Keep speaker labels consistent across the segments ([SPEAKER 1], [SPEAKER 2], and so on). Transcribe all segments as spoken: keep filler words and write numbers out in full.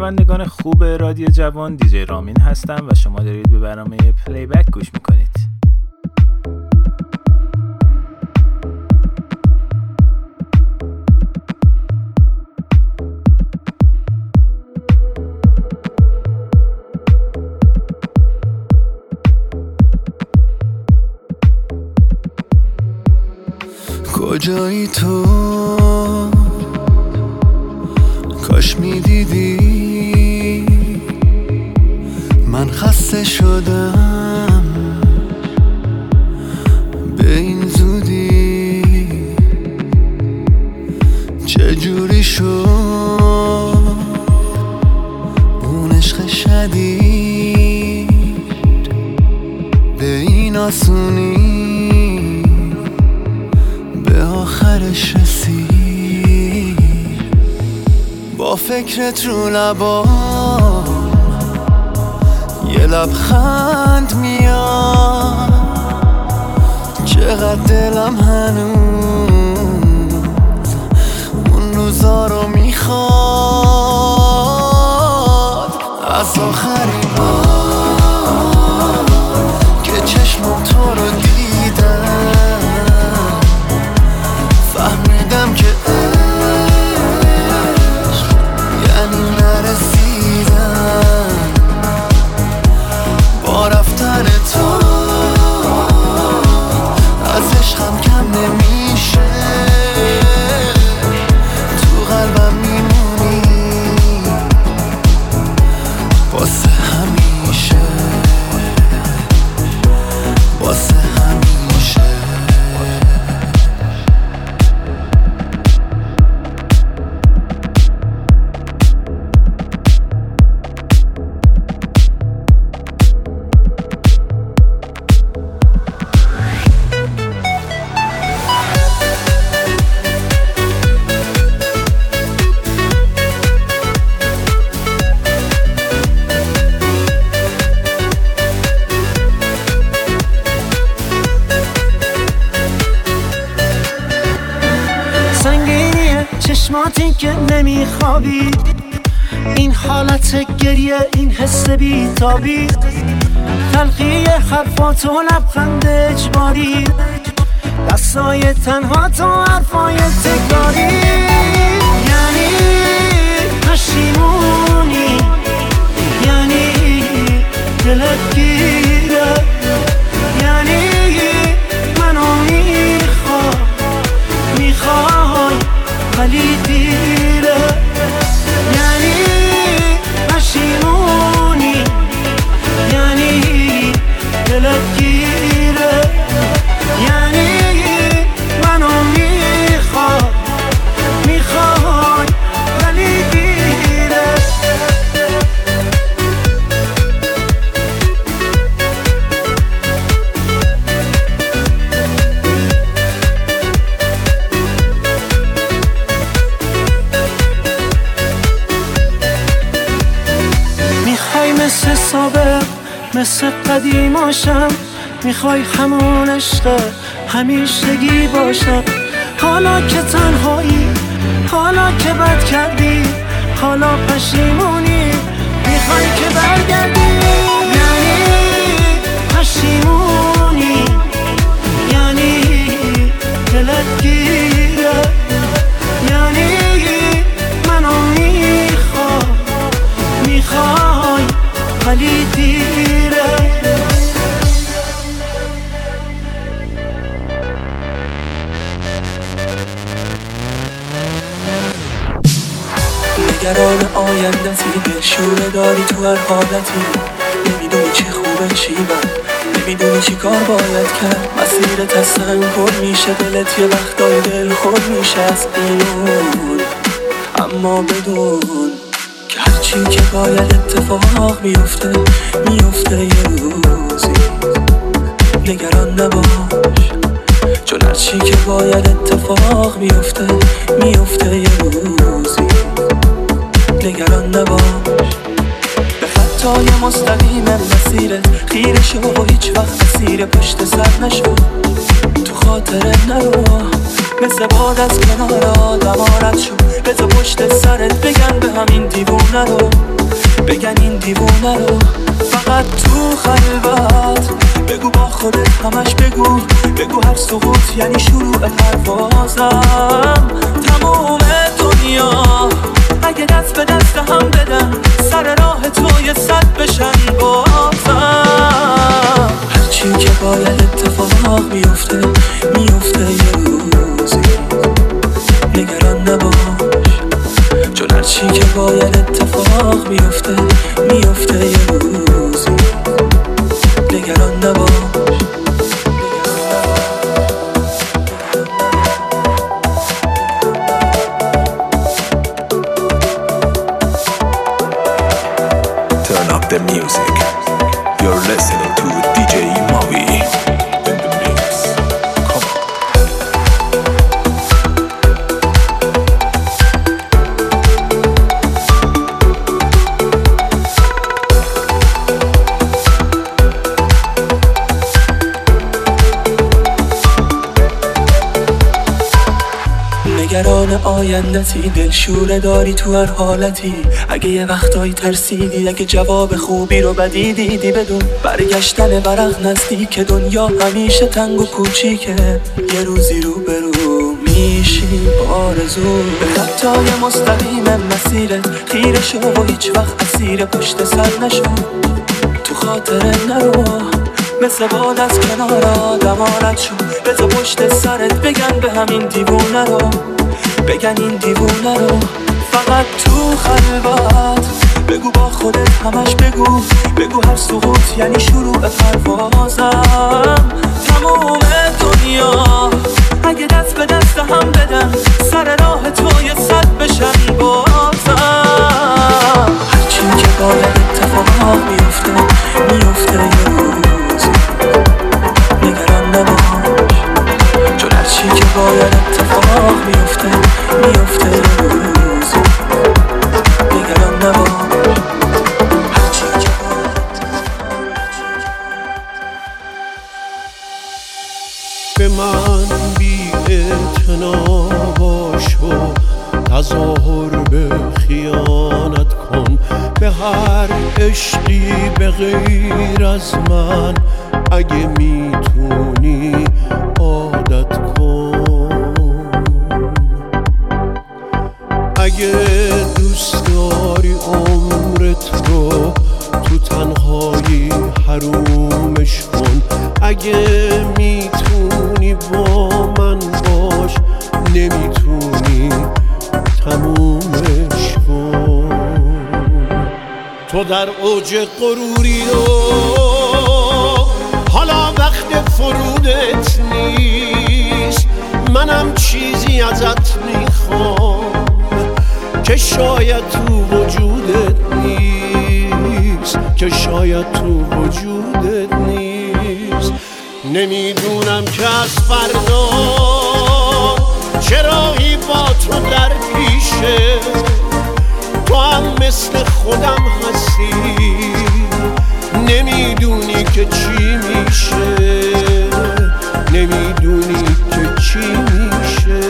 [SPEAKER 1] شنوندگان خوب رادیو جوان، دیجی رامین هستم و شما دارید به برنامه پلی بک گوش میکنید.
[SPEAKER 2] کجایی تو؟ کاش میدیدی من خسته شدم به این زودی. چجوری شد اون عشق شدید به این آسونی به آخرش رسید؟ با فکرت رو لبام یه لبخند میاد، چقدر دلم هنوز اون روزا رو میخواد. از آخرین بار که چشمم تو رو دیدم فهمیدم که عشق یعنی نرسیدم. با رفتن تو از عشقم کم نمیشه، تو قلبم میمونی واسه همیشه، واسه همیشه.
[SPEAKER 3] چشماتی که نمیخوابی، این حالت گریه، این حس بیتابی، تلخی حرفات و لبخند اجباری، دستای تنها تو حرفای تکراری. یعنی پشیمونی، یعنی دلت گیره، یعنی منو میخوای میخوای ولی دیره. یعنی پشیمونی، یعنی دلت گیره، یعنی منو میخوای میخوای ولی دیره. مثل سابق، مثل قدیماشم، میخوای همون عشق همیشگی باشم. حالا که تنهایی، حالا که بد کردی، حالا پشیمونی، میخوای که برگردی. یعنی پشیمونی، یعنی دلت گیره، یعنی منو میخوای میخوای ولی دیره.
[SPEAKER 4] نگران آیندتی، دلشوره داری تو هر حالتی، نمیدونی چه خوبه چی بد، نمیدونی چی کار باید کرد. مسیرت از سنگ پر میشه، دلت یه وقتای دل خود میشه از این، اما بدون که هرچی که باید اتفاق میفته میفته یه روزی. نگران نباش، چون هرچی که باید اتفاق میفته میفته یه روزی. نگران نباش، به خطای مستقیم مسیرت خیره شو و هیچ وقت مسیر پشت سر نشو. تو خاطرت نرو، مثل باد از کنار آدم رد شد. بذار پشت سرت بگن به همین دیوونه رو، بگن این دیوونه رو. فقط تو خلوت بگو با خودت همش بگو، بگو هر سقوط یعنی شروع پروازم. تموم دنیا اگه دست به دست هم بدن، سر راه تو یه صد بشن بازم. هرچی که باید اتفاق میفته میفته یه روزی، نگران نباش، چون هرچی که باید اتفاق میفته میفته یه روزی، نگران نباش.
[SPEAKER 2] Turn up the music. You're listening to D J Mavi in the mix. Come on.
[SPEAKER 4] نگران آیندتی، دلشوره داری تو هر حالتی. اگه یه وقتایی ترسیدی، اگه جواب خوبی رو بدی دیدی، بدون برگشتن ورق نزدیک. دنیا همیشه تنگ و کوچیکه، یه روزی رو برو میشی بارزو. به خطای مستقیم مسیرت خیره شو و هیچ وقت اسیر پشت سر نشو. تو خاطر نرو، مثل باد از کنار آدم رد شو. بذار پشت سرت بگن به همین دیوونه رو، بگن این دیوونه رو. فقط تو خلوت بگو با خودت همش بگو، بگو هر سقوط یعنی شروع پروازم. تموم دنیا اگه دست به دست هم بدن، سر راه تو یه صد بشن بازم. هرچی که باید اتفاق میفته میفته یه روزی، نگران نباش، چون هرچی که باید اتفاق میفته میفته یه روزی، نگران نباش. هرچی که
[SPEAKER 3] به من بی اعتنا باش و تظاهر به خیانت کن. به هر عشقی به غیر از من اگه میتونی عادت کن. اگه دوست داری عمرت رو تو تنهایی حرومش کن. اگه میتونی با من باش، نمیتونی تمومش کن. تو در اوج غروری و حالا وقت فرودت نیست. منم چیزی ازت میخوام که شاید تو وجودت نیست، که شاید تو وجودت نیست. نمیدونم که از فردا چراغی با تو در پیشه. تو هم مثل خودم هستی، نمیدونی که چی میشه، نمیدونی که چی میشه.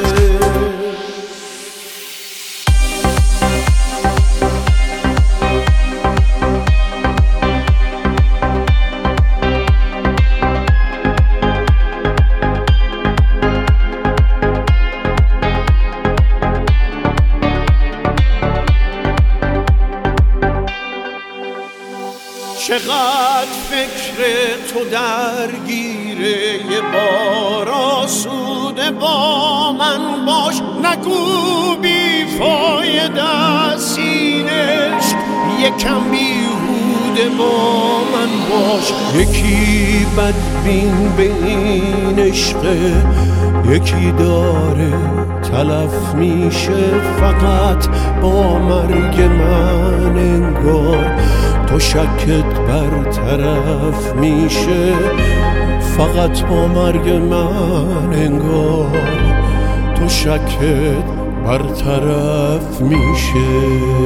[SPEAKER 3] چقدر فکر تو درگیره، یه بار آسوده با من باش. نگو بی فایده است این عشق، یکم بیهوده با من باش. یکی بدبین به این عشقه، یکی داره تلف میشه. فقط با مرگ من انگار تو شکت برطرف میشه. فقط با مرگ من انگار تو شکت برطرف میشه.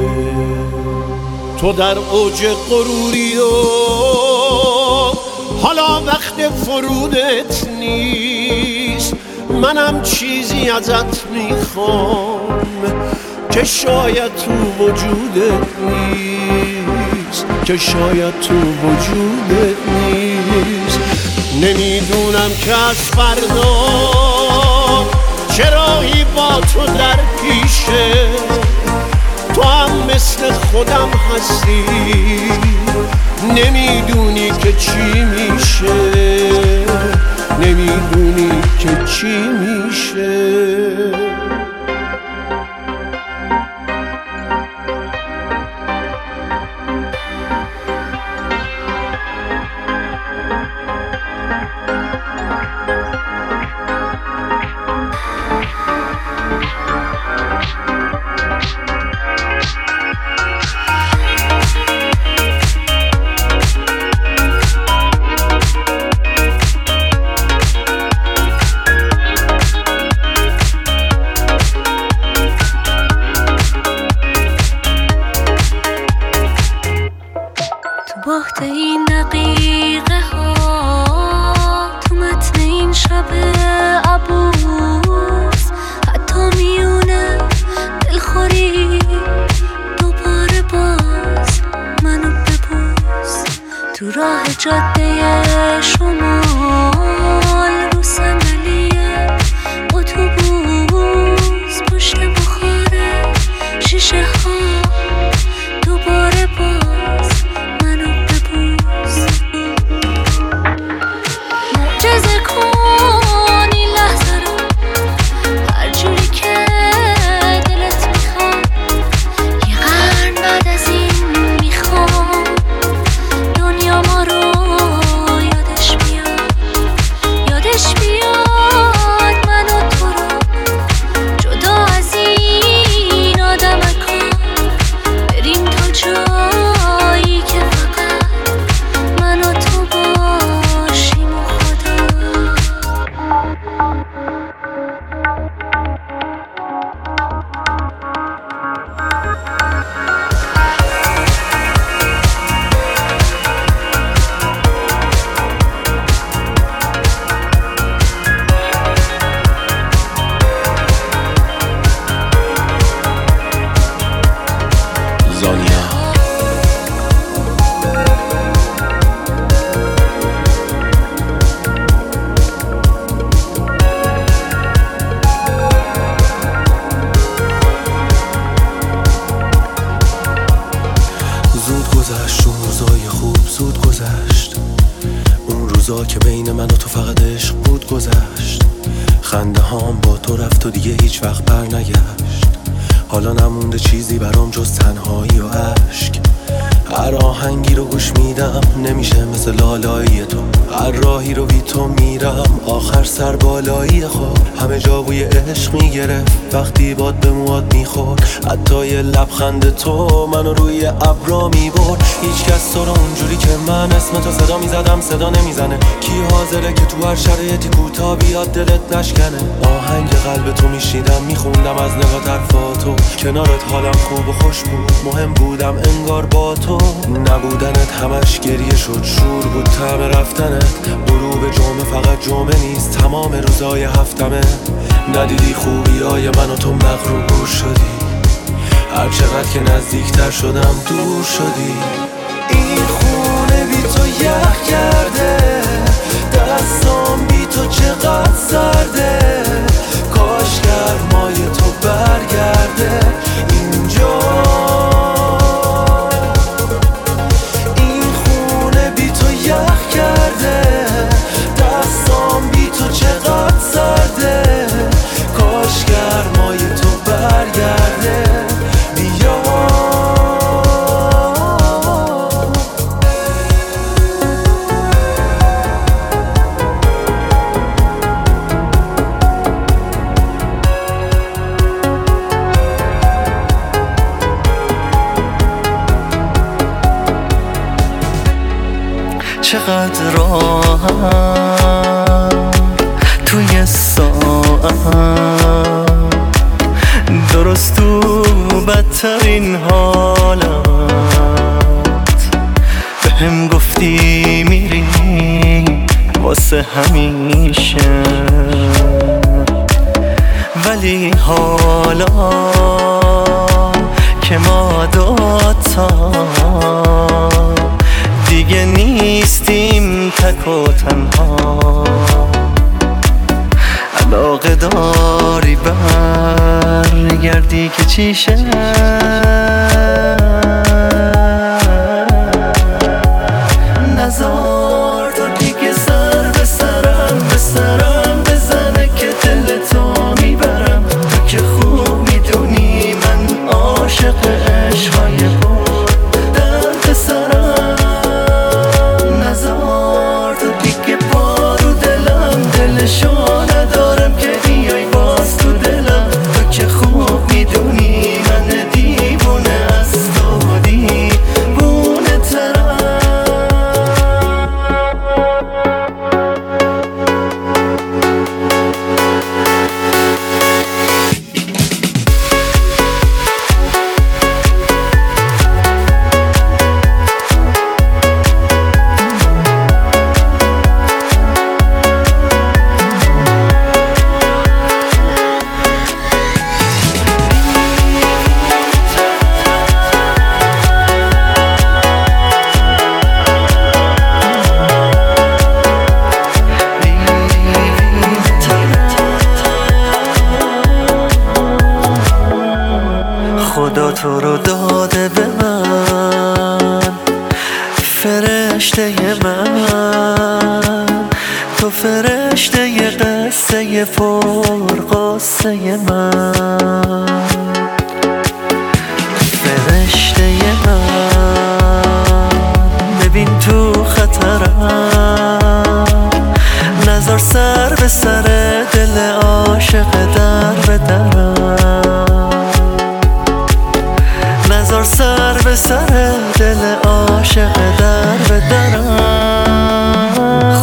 [SPEAKER 3] تو در اوج غروری و حالا وقت فرودت نیست. منم چیزی ازت میخوام که شاید تو وجودت نیست، که شاید تو وجودت نیست. نمیدونم که از فردا چه راهی با تو در پیشه، تو هم مثل خودم هستی، نمیدونی که چی میشه، نمیدونی که چی میشه.
[SPEAKER 5] باخت این دقیقه ها تو متن این شب عبوس، حتی میونه دلخوری دوباره باز منو ببوس. تو راه جاده شمال رو صندلیه اتوبوس، پشت بخاره شیشه ها دوباره باز منو ببوس. معجزه کن این لحظه رو هر جوری که دلت میخواد، یه قرن بعد از این میخوام دنیا ما رو یادش بیاد، یادش بیاد من و تو رو جدا از این آدم کار، بریم تا جایی که فقط من و تو باشیم و خدا.
[SPEAKER 2] زانیا زود گذشت اون روزای خوب، زود گذشت اون روزا که بین من و تو فقط عشق بود، گذشت خنده هام با تو رفت و دیگه هیچ وقت بر نگشت. حالا نمونده چیزی برام جز تنهایی و عشق. هر آهنگی رو گوش میدم نمیشه مثل لالایی تو، هر راهی رو بی تو میرم آخر سر بالایی خود. همه جا بوی عشق میگرفت وقتی باد به موات میخورد، حتی یه لبخند تو منو روی ابرا میبرد. هیچ کس تو رو اونجوری که من اسم تو صدا میزدم صدا نمیزنه، کی حاضره که تو هر شرایطی کوتاه بیاد دلت نشکنه. آهنگ قلب تو میشیدم میخوندم از نگاه طرفاتو، کنارت حالم خوب و خوش بود، مهم بودم انگار با تو. نبودنت همش گریه شد، شور بود طعم رفتنت. غروب جمعه فقط جمعه نیست، تمام روزای هفتمه. ندیدی خوبی های من و تو مغرور شدی، هر چقدر که نزدیکتر شدم دور شدی. این خونه بی تو یخ کرده، دستام بی تو چقدر سرده. کاش گرمای تو برگرده اینجا. این خونه بی تو یخ کرده، دستام بی تو چقدر سرده. کاش گرمای تو برگرده بیا.
[SPEAKER 4] چقدر راحت توی ساعت، درست تو بدترین حالت به هم گفتی میری واسه همیشه.
[SPEAKER 2] ولی حالا که ما دوتا دیگه نیستیم تک و تنها، علاقه داری برگردی که چیشه نزار تو دیگه سر به سرم به سرم بزنه که دل تو میبرم. تو که خوب میدونی من عاشق عشقای بود درد سرم. نزار تو دیگه بارو دلم دلشو ندارم که بیای باز تو دلم. تو که خوب میدونی من دیوونه از تو دیوونه ترم. خدا تو رو داده به من فرشته من، تو فرشته ی قصه پر قصه من، فرشته ی من. ببین تو خطرم نذار سر به سر دل عاشق در به درم، نذار سر به سر دل عاشق در به درم.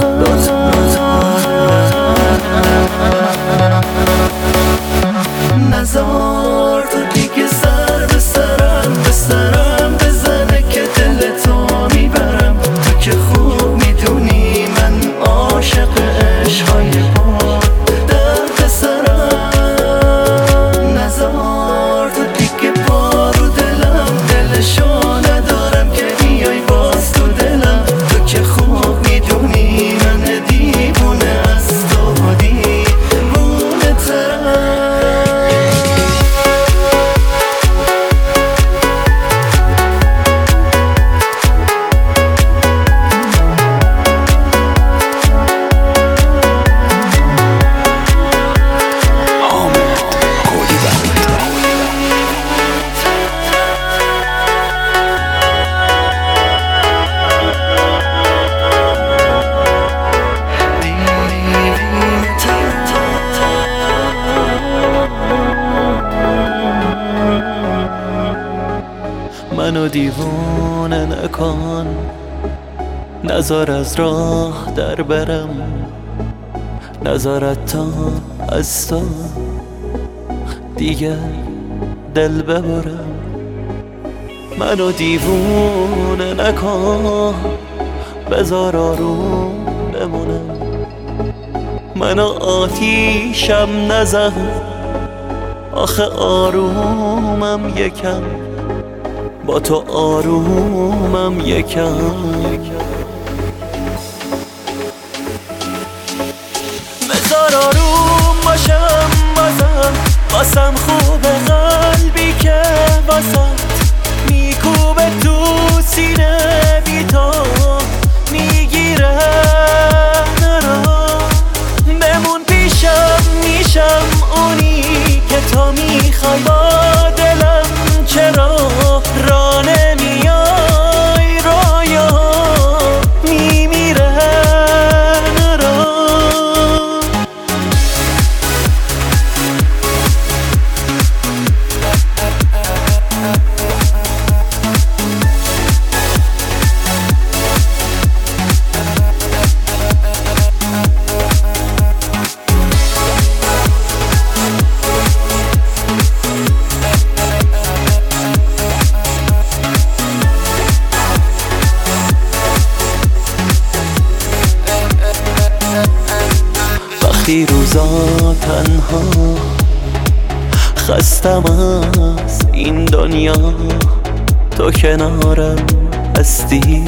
[SPEAKER 2] نذار تو دیگه سر به سرم به سرم بزنه که دل تو میبرم. تو که خوب میدونی من عاشق عشقای بود درد سرم. نذار تو دیگه بارو دلم دلشو ندارم که بیای باز تو دلم. تو که خوب میدونی من دیوونه از تو دیوونه ترم.
[SPEAKER 4] منو دیوونه نکن، نذار از راه در برم، نذارت تا از تو دیگه دل ببرم. منو دیوونه نکن، بذار آروم بمونم. منو آتیشم نزن، آخه آرومم یکم، با تو آرومم یکم. بذار آروم باشم بازم، واسم خوبه قلبی که واسم میکوبه تو سینه بی تو میگیره نرا. بمون پیشم میشم اونی که تو میخوای، با دلم چرا را نمیای رایا میمیره نرا. وقتی روزا تنها خستم از این دنیا، تو کنارم هستی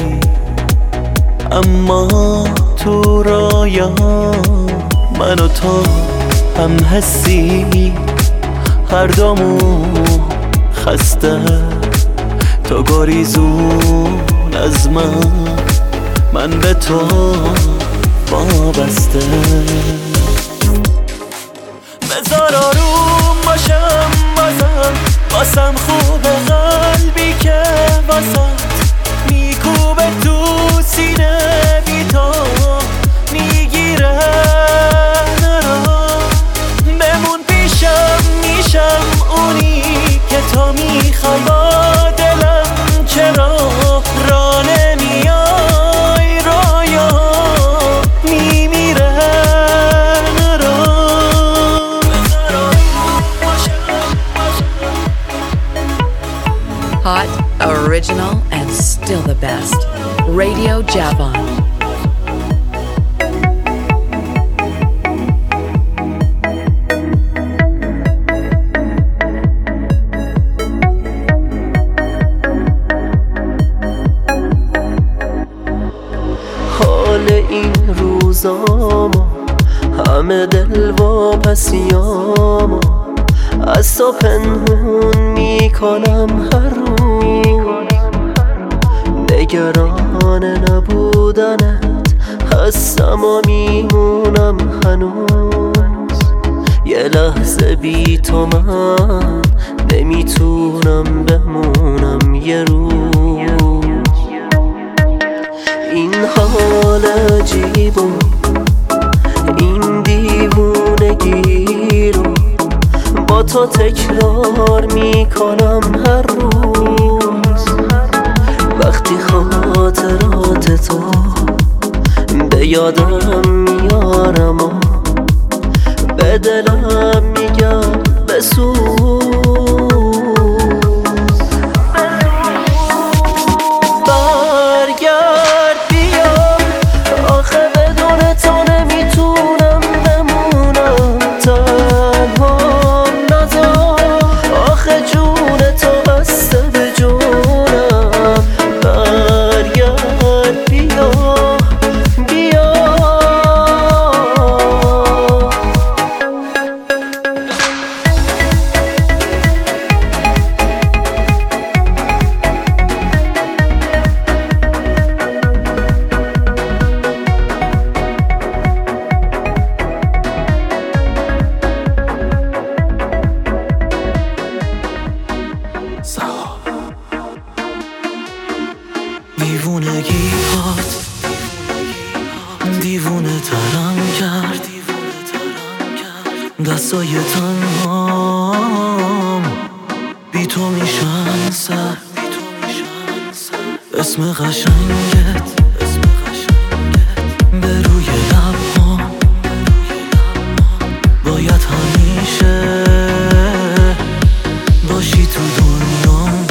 [SPEAKER 4] اما تو رایا من و تو هم هستی، هر دومو خسته تو گریزون از من، من به تو وابسته. بذار آروم باشم بازم، باسم خوبه قلبی که واسط میکوبه تو سینه بی تو میگیره نرا، بمون پیشم میشم اونی که تو میخوای، با دلم چرا را نمیای، رایا میمیره نرا.
[SPEAKER 6] Hot, original, and still the best. Radio Javon.
[SPEAKER 4] حال این روزامو همه دل واپسیامو از تو پنهون میکنم هر روز، نگران نبودنت هستم و میمونم هنوز، یه لحظه بی تو من نمیتونم بمونم یه روز. این حال عجیب و این دیوونگی رو با تو تکرار میکنم هر روز، وقتی خاطرات تو به یادم میارم و به دلم میگم بسوز. برگرد بیا آخه بدون تو نمیتونم بمونم تنها، نذار آخه جون تو بسته به جونم. برگرد بیا بیا دیوونگی هات دیوونه ترم کرد، دستای تنهام بی تو میشن سر، اسم قشنگت به روی لبام باید همیشه باشی تو دنیام.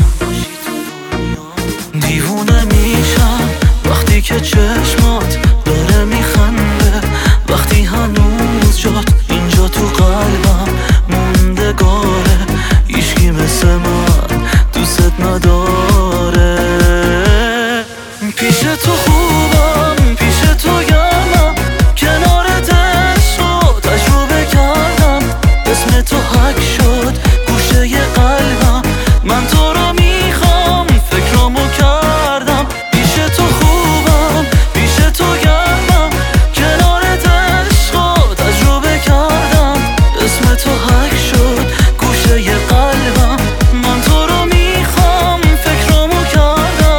[SPEAKER 4] دیوونه میشم وقتی که چشمات داره میخنده، وقتی هنوز جات اینجا تو قلبم موندگاره، هیچکی مثل من دوست نداره. پیش تو خوبم پیش تو گرمم، کنارت عشق تجربه کردم، اسم تو حک شد گوشه قلبم، من تو رو میخوام فکرامو کردم. پیش تو خوبم پیش تو گرمم، کنارت عشق تجربه کردم، اسم تو حک شد گوشه قلبم، من تو رو میخوام فکرامو کردم.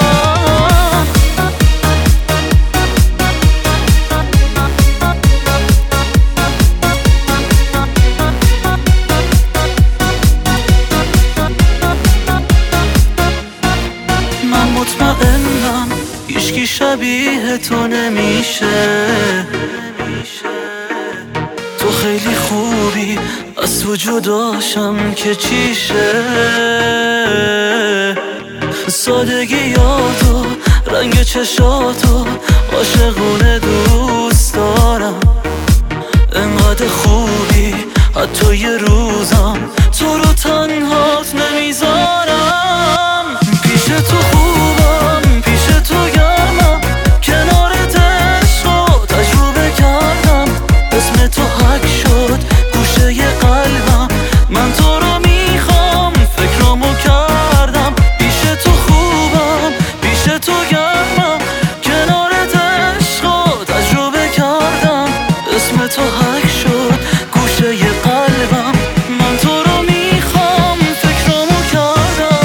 [SPEAKER 4] من مطمئنم هیچکی شبیه تو نمیشه، تو خیلی خوبی از تو جداشم که چیشه. سادگیاتو رنگ چشاتو عاشقونه دوست دارم، انقدر خوبی حتی یه روزم تنهات نمیذارم. پیش تو خوبم، پیش تو گرمم، کنارت عشقو تجربه کردم. اسم تو حک شد گوشه قلبم، من تو رو میخوام فکرامو کردم. پیش تو خوبم، پیش تو گرمم، کنارت عشقو تجربه کردم. اسم تو حک شد گوشه قلبم، من تو رو میخوام فکرامو کردم.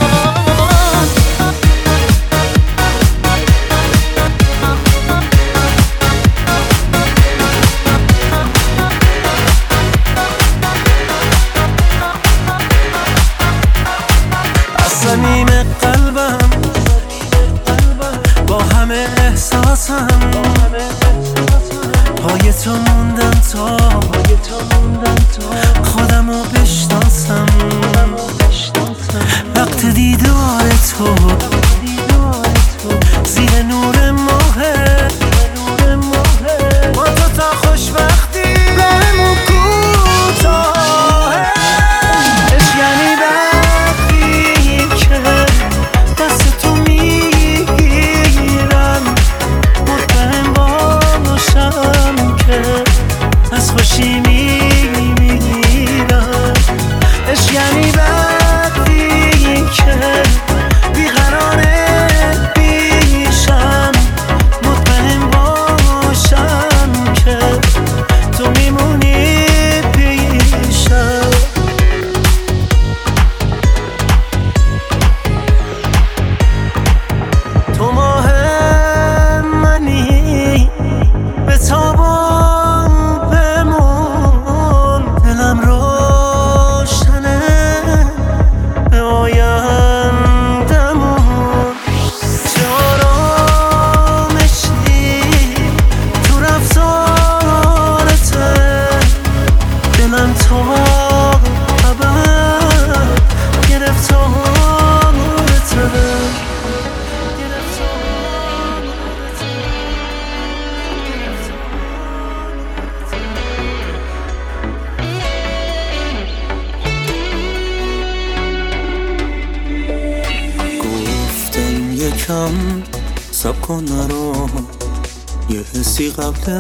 [SPEAKER 2] از صمیم قلبم با همه احساسم پای تو موندم تا خودمو بشناسم. وقت دیدار تو زیر نور ماهه، با تو تا خوشبختی راهمون کوتاهه. عشق یعنی وقتی که دست تو میگیرم، مطمئن باشم که از خوشی میمیرم. عشق یعنی وقتی که بیقراره پیشم، مطمئن باشم که تو میمونی پیشم. تو ماه منی به تابان بمون، دلم روشنه به آیندمون. چه آرامشی تو رفتارته، دلم تا ابد گرفتارته.
[SPEAKER 4] گفتم یکم سب کن نرو، یه حسی قبل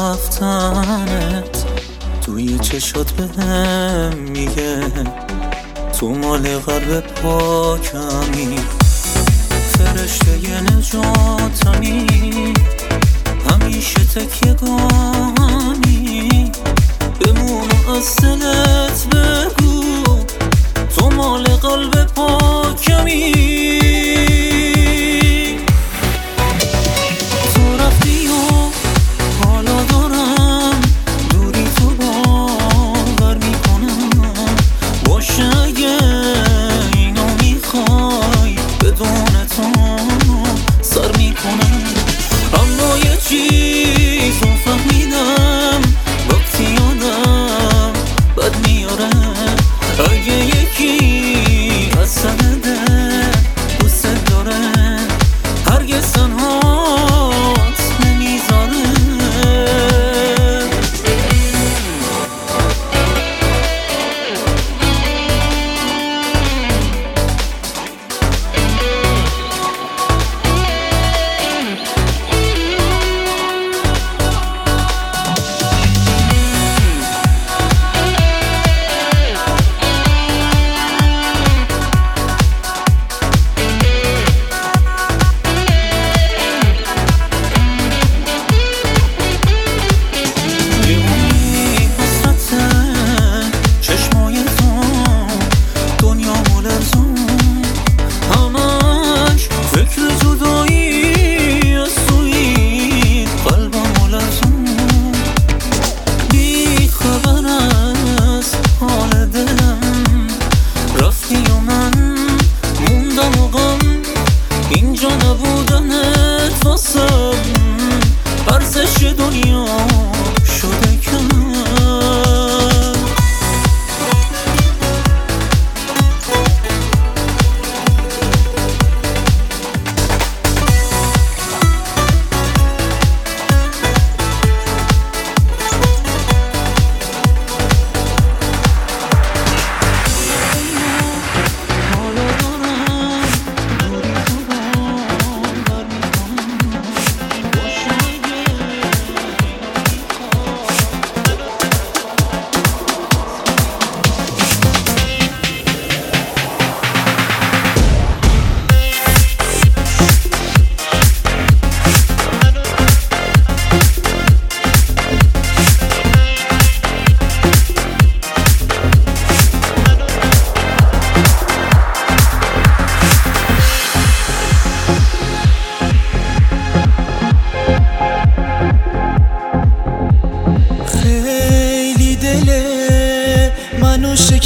[SPEAKER 4] رفتنت توی چشات بهم میگه تو مال قلب پاکمی. فرشته ی نجاتمی، همیشه تکیه گاهمی. بمون از دلت بگو تو مال قلب پاکمی. تو رفتی و حالا دارم دوری تو باور میکنم. باشه اگه اینو میخوای بدون تو سر میکنم. اما یه چیز رو فهمیدم وقتی یادم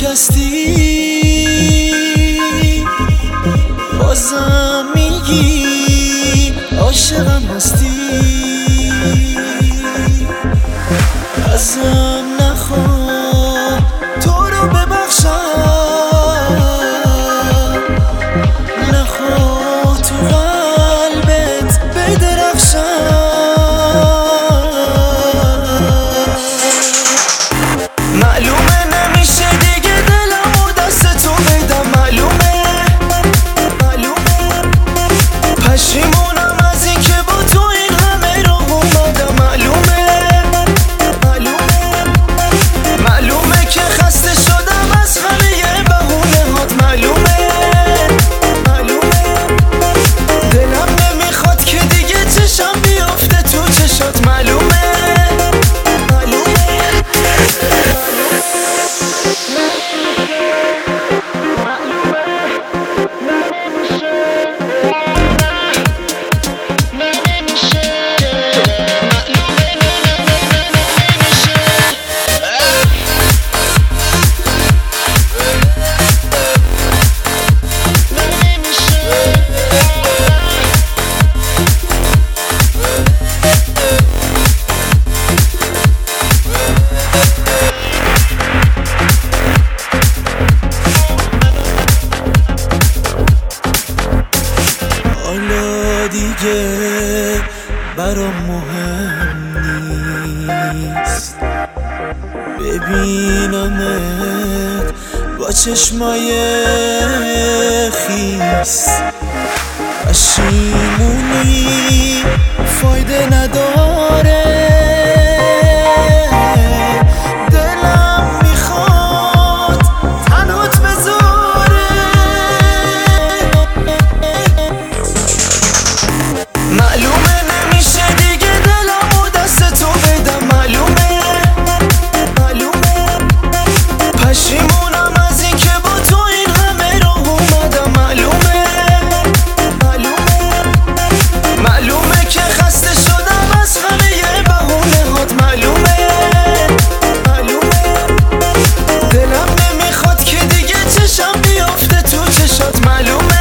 [SPEAKER 2] شکستی بازم میگی عاشقم هستی ازم نخواه تو رو ببخشم نخواه تو قلبت بدرخشم معلومه نمیشه دیگه دلمو دست تو بدم معلومه معلومه پشیمونم از این که با تو این همه راه اومدم معلومه معلومه معلومه که خسته شدم از همه بهونه هات معلومه معلومه دلم نمیخواد که دیگه چشم بیافته تو چشات معلومه دیگه برام مهم نیست ببینمت با چشمای خیس پشیمونی فایده نداره دلم میخواد تنهات بذاره معلومه نمیشه دیگه دلمو دست تو بدم معلومه معلومه پشیمونم از این که با تو این همه راه اومدم معلومه معلومه معلومه که خسته شدم از همه بهونه هات معلومه معلومه دلم نمیخواد که دیگه چشم بیافته تو چشات معلومه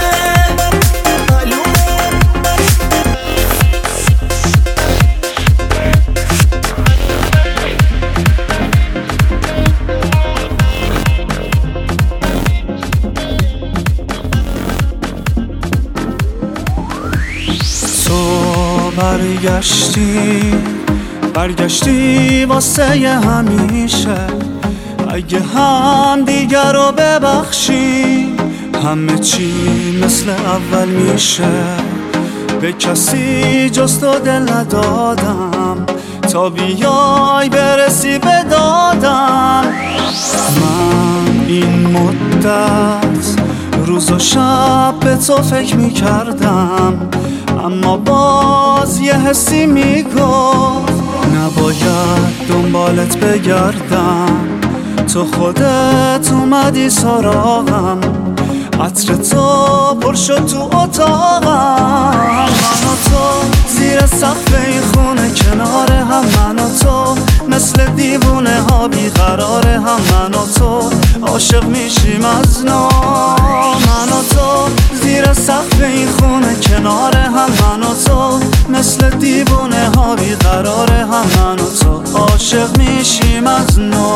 [SPEAKER 7] برگشتی برگشتی واسه همیشه اگه هم دیگر رو ببخشی همه چی مثل اول میشه به کسی جز تو دل ندادم تا بیای برسی به دادم من این مدت روز و شب به تو فکر میکردم اما باز یه حسی میگفت نباید دنبالت بگردم تو خودت اومدی سراغم عطر تو پر شد تو اتاقم من و تو زیر سقف این خونه کنار هم من و تو مثل دیوونه ها بیقرار هم من و تو عاشق میشیم از نو من و تو زیر سقف این خونه کنار هم من و تو مثل دیوونه ها بیقرار هم من و تو عاشق میشیم از نو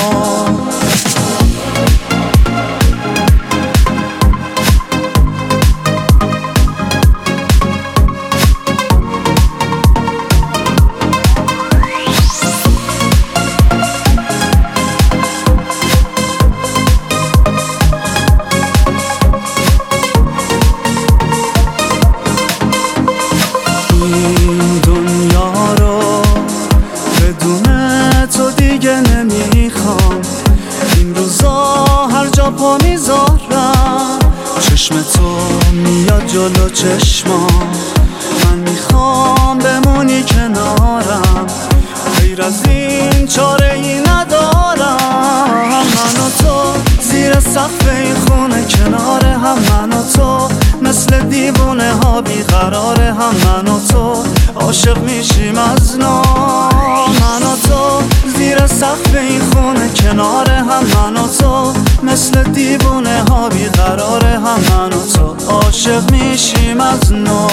[SPEAKER 7] پا میذارم چشم تو میاد جلو چشمام من میخوام بمونی کنارم غیر از این چاره ای ندارم من و تو زیر سقف این خونه کنار هم من و تو مثل دیوونه ها بیقرار هم من و تو عاشق میشیم از نو من و تو زیر سقف این خونه کنار هم من و تو مثل دیوونه ها بیقراره هم من و تو عاشق میشیم از نو.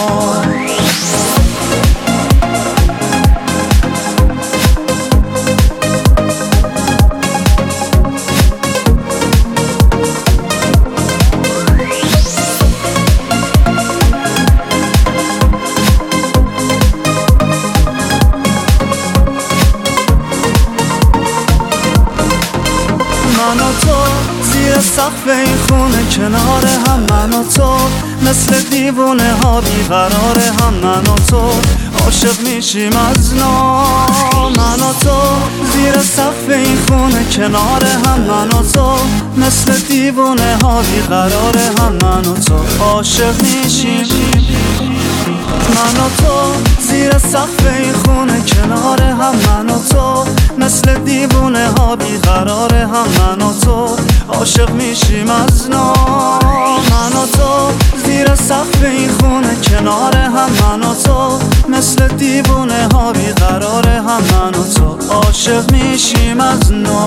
[SPEAKER 7] من و تو زیر سقف این خونه کنار هم من و تو مثل دیوونه ها بیقراره هم من و تو عاشق میشیم از نو. من و تو زیر سقف این خونه کنار هم من و تو مثل دیوونه ها بیقراره هم من و تو عاشق میشیم. من و تو زیر سقف این خونه کنار هم من و تو مثل دیوونه ها بیقراره هم من و تو عاشق میشیم از نو. من و تو زیر سقف این خونه کنار هم من و تو مثل دیوونه ها بیقراره هم من و تو عاشق میشیم از نو.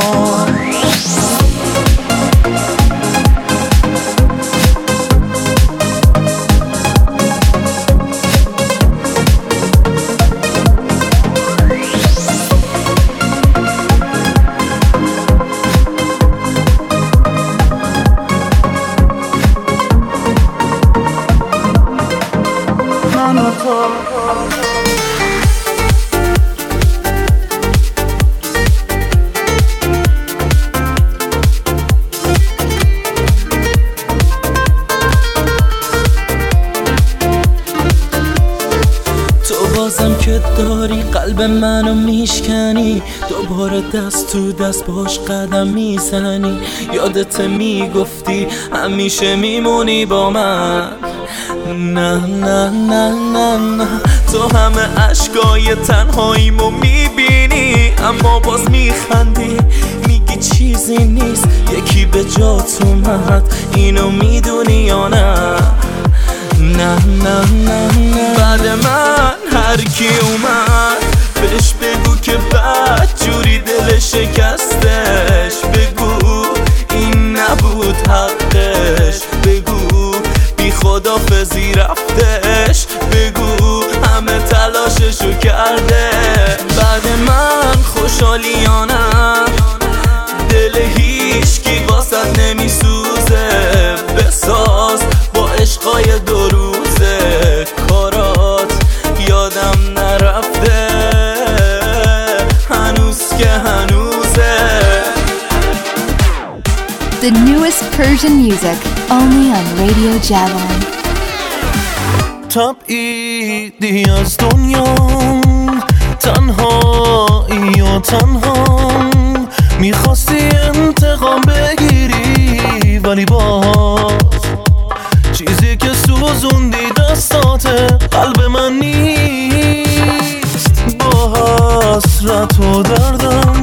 [SPEAKER 4] بازم که داری قلب منو میشکنی، دوباره دست تو دست باش قدم میزنی. یادت میگفتی همیشه میمونی با من. نه نه نه نه نه تو همه عشقای تنهاییمو میبینی اما باز میخندی، میگی چیزی نیست یکی به جات اومد، اینو میدونی یا نه؟ نه نه نه نه بعد من هر کی اومد بهش بگو که بد جوری دل شکستش، بگو این نبود حقش، بگو بی خدافظی رفتش، بگو همه تلاششو کرده. بعد من خوشحالیانم دل هیچکی واسد نمیسوزه، بساز با عشقای دو روزه کارات یادم نرفته هنوز که هنوزه.
[SPEAKER 8] The newest Persian music only on Radio Javelin.
[SPEAKER 2] تبعیدی از دنیا تنهایی و تنها میخواستی انتقام بگیری ولی باز چیزی که سوزوندی دستاته قلب من نیست. با حسرت و دردم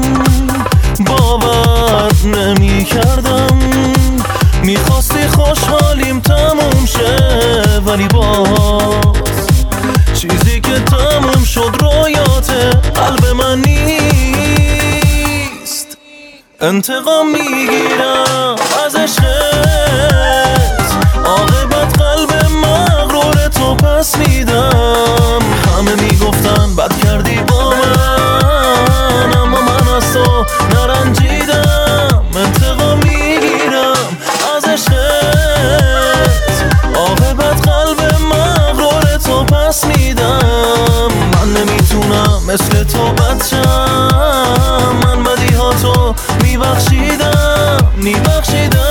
[SPEAKER 2] باور نمی کردم، میخواستی خوشحالیم تموم شه ولی باز چیزی که تموم شد رویاته قلب من نیست. انتقام میگیرم از عشقت، عاقبت قلب مغرور تو پس میدم. همه میگفتن بد کردی با من اما من از تو نرنجیدم. انتقام میگیرم از عشقت، عاقبت قلب مغرور تو پس میدم. من نمیتونم مثل تو بچم، من بدی ها تو میبخشیدم میبخشیدم.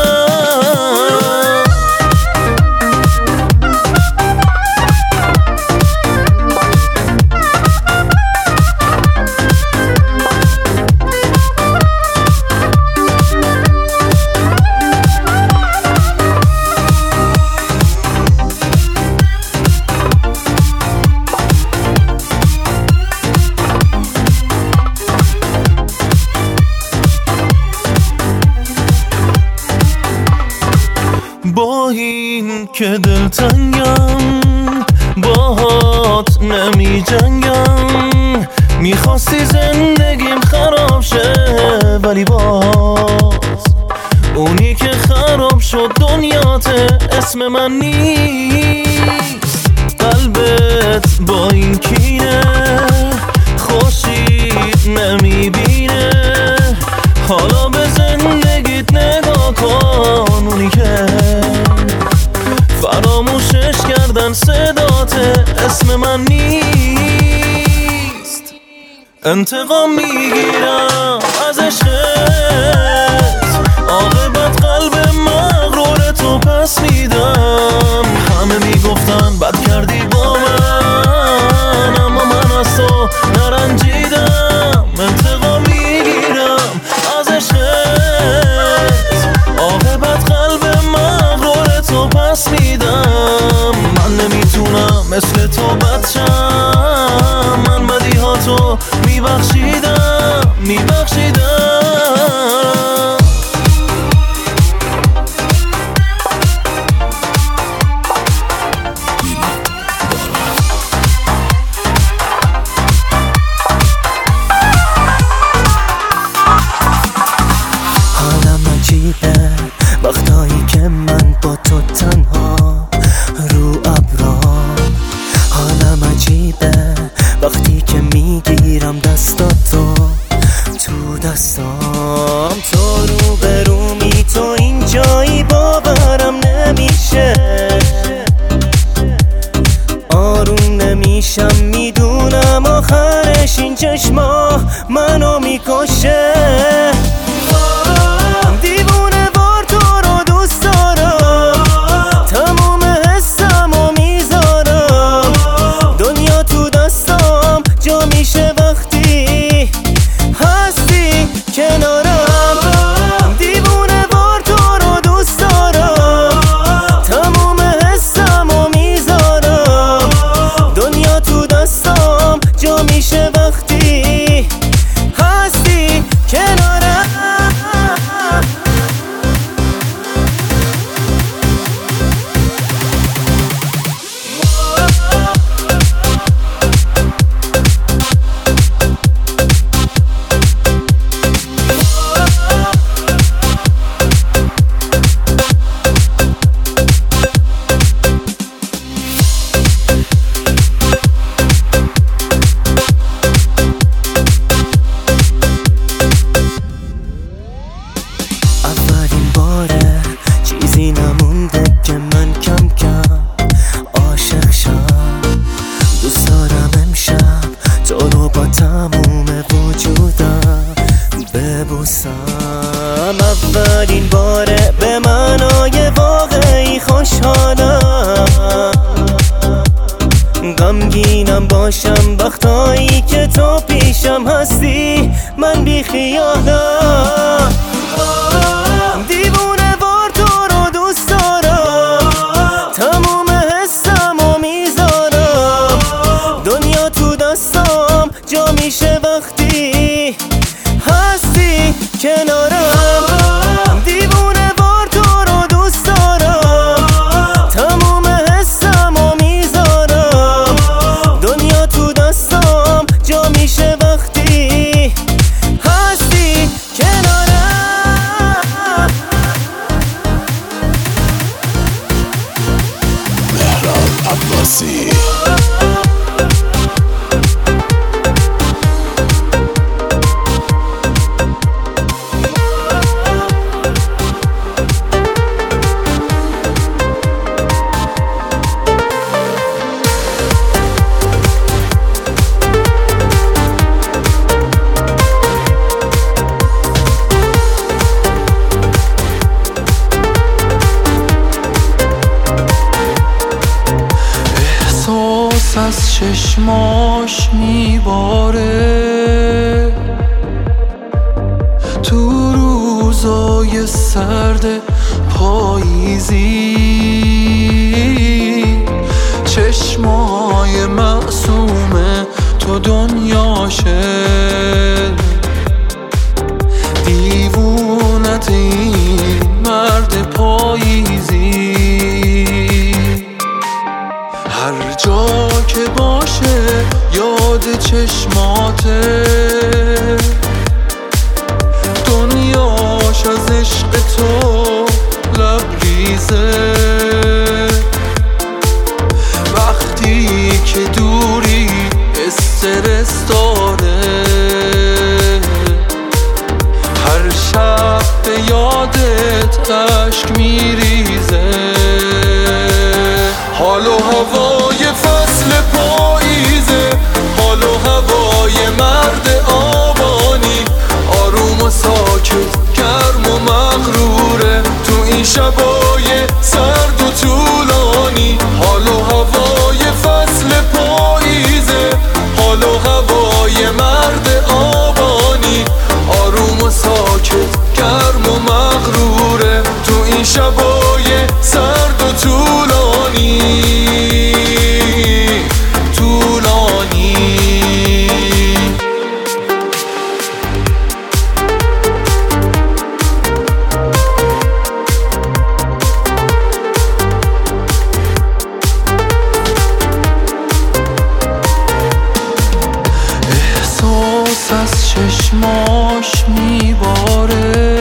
[SPEAKER 2] با این که دلتنگم باهات نمی جنگم، میخواستی زندگیم خراب شه ولی باز اونی که من نیست. قلبت با این کینه خوشید نمیبینه. حالا به زندگیت نگاه کن، اونی که فراموشش کردن صدات اسم من نیست. انتقام میگیرم از عشقت، عاقبت قلب مغرور تو پس میدم. همه میگفتن بد کردی با من، اما من از تو نرنجیدم. انتقام میگیرم از عشقت، عاقبت قلب مغرور تو پس میدم. من نمیتونم مثل تو بچم، من بدیها تو میبخشیدم میبخشیدم.
[SPEAKER 9] حالم عجیبه وقتایی که من با تو تنها رو ابرا. حالم عجیبه وقتی که میگیرم دستاتو تو دستام. تو رو برومی تو اینجایی باورم نمیشه. آروم نمیشم میدونم آخرش این چشما منو میکشه. دیوونه وار تو رو دوست دارم، تموم حسمو میذارم. دنیا تو دستام جا میشه وقتی هستی کنارم. دیوونه وار تو رو دوست دارم، تموم حسمو میذارم. دنیا تو دستام جا میشه وقتی هستی کنارم. اولین باره چیزی نمونده که من کم کم عاشق شم. دوست دارم امشب تو رو با تموم وجودم ببوسم. اولین باره به معنای واقعی خوشحالم. غمگینم باشم وقتایی که تو پیشم هستی، من بی خیالم. دیوونه وار تو رو دوست دارم، تموم حسمو میذارم. دنیا تو دستام جا میشه وقتی هستی کنارم. دیوونه وار تو رو دوست دارم، تموم حسمو میذارم. دنیا تو دستام جا میشه وقتی هستی کنارم.
[SPEAKER 2] عباسی
[SPEAKER 4] از چشماش میباره تو روزای سرد پاییزی. چشمای معصوم تو دنیاشه، دیوونت این مرد پاییزی. هر جا که باشه یاد چشماته، دنیاش از عشق تو لبریزه.
[SPEAKER 10] یادت اشک میریزه. حال و هوای فصل پاییزه، حال و هوای مرد آبانی، آروم و ساکت، گرم و مغروره تو این شبای سرد و طولانی. حال و هوای فصل پاییزه، حال و هوای مرد آبانی، آروم و ساکت، گرم و مغروره تو این شبای سرد و طولانی طولانی. احساس از چشماش میباره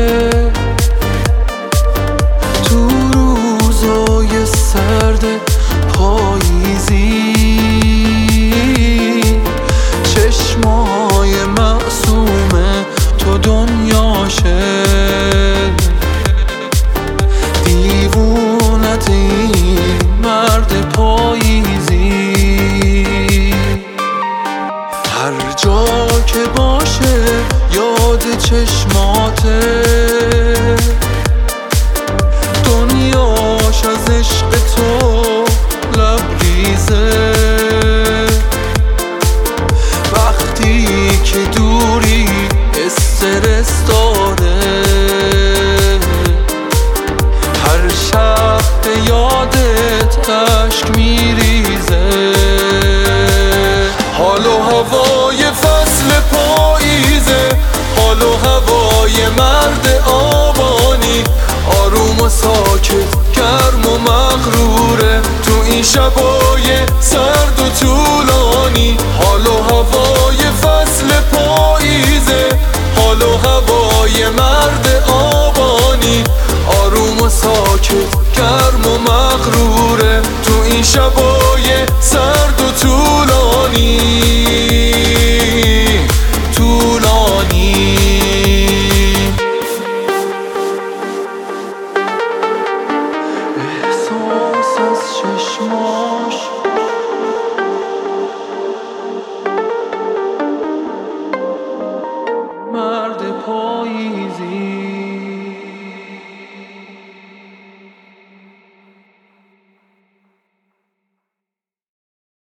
[SPEAKER 10] تو روزای سرد پاییزی، چشمای معصومه تو دنیاشه، دیوونت این مرد پاییزی. هر جا که باشه یاد چشماته، دنیاش از عشق تو لبریزه. وقتی که دوری استرس داره، هر شب به یادت اشک میریزه. حال و هوای فصل پاییزه، حال و هوای مرد آبانی، آروم و ساکت، گرم و مغروره تو این شبای سرد و طولانی. حال و هوای فصل پاییزه، حال و هوای مرد آبانی، آروم و ساکت، گرم و مغروره تو این شبای سرد و طولانی.